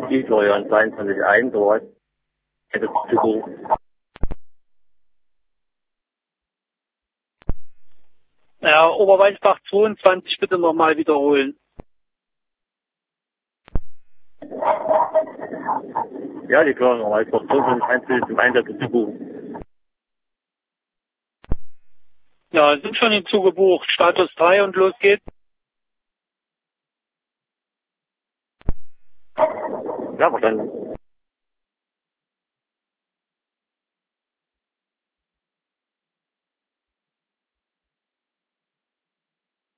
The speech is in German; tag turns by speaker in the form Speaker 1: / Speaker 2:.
Speaker 1: Die Florian 22.1, sowas. Hätte es zu buchen.
Speaker 2: Ja, Oberweißbach 22 bitte nochmal wiederholen.
Speaker 1: Ja, die Florian Weißbach 22.1 bitte zum Einsatz zu buchen.
Speaker 2: Ja, sind schon hinzugebucht. Status 3 und los geht's.
Speaker 1: Ja, verstanden.